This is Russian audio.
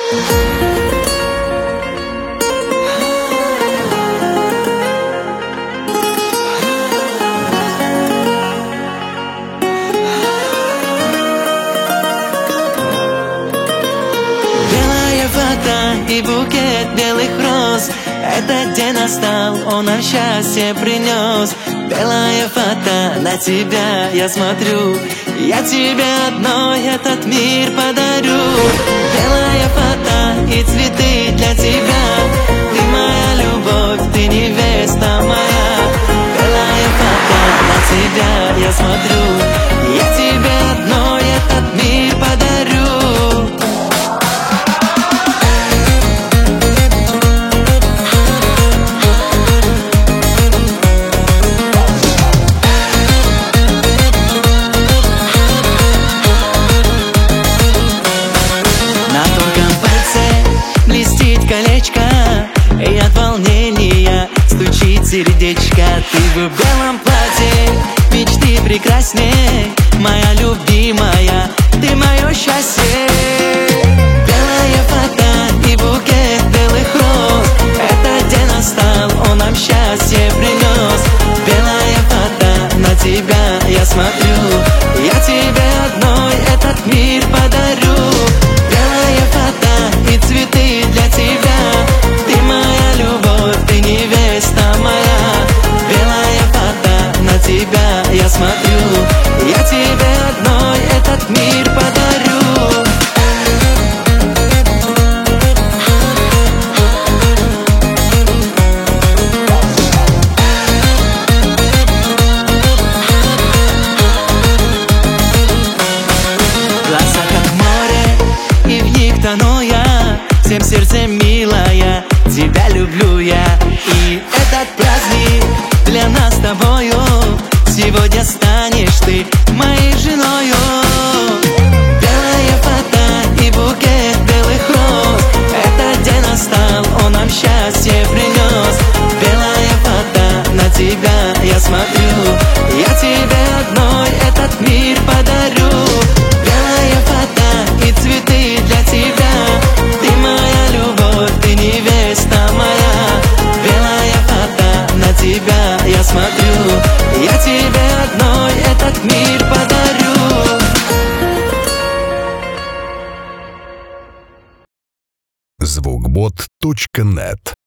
Белая вода и букет белых роз, этот день настал, он нам счастье принес. Белая фата, на тебя я смотрю, я тебе одной этот мир подарю. Белая фата и цветы для тебя, ты моя любовь, ты невеста моя. Белая фата, на тебя я смотрю, я тебе одной этот мир подарю. Колечко, и от волнения стучит сердечко. Ты в белом платье, мечты прекрасней, моя любимая, ты мое счастье. Белая фата и букет белых роз, этот день настал, он нам счастье принес. Белая фата, на тебя я смотрю, я тебе одной этот мир подарю. Белая фата и цветы для тебя, ты моя любовь, ты невеста моя. Белая фата, на тебя я смотрю, я тебе одной этот мир подарю. Глаза как море, и в них тону я, всем сердцем милая, тебя люблю я. И этот праздник для нас с тобою, сегодня станешь ты моей женою. Белая фата и букет белых роз, этот день настал, он нам счастье принес. Белая фата, на тебя я смотрю, я тебе одной этот мир подарю. Белая фата и цветы для тебя, ты моя любовь, ты невеста моя. Белая фата, на тебя я смотрю, я тебе одной этот мир подарю. Звукбот.нет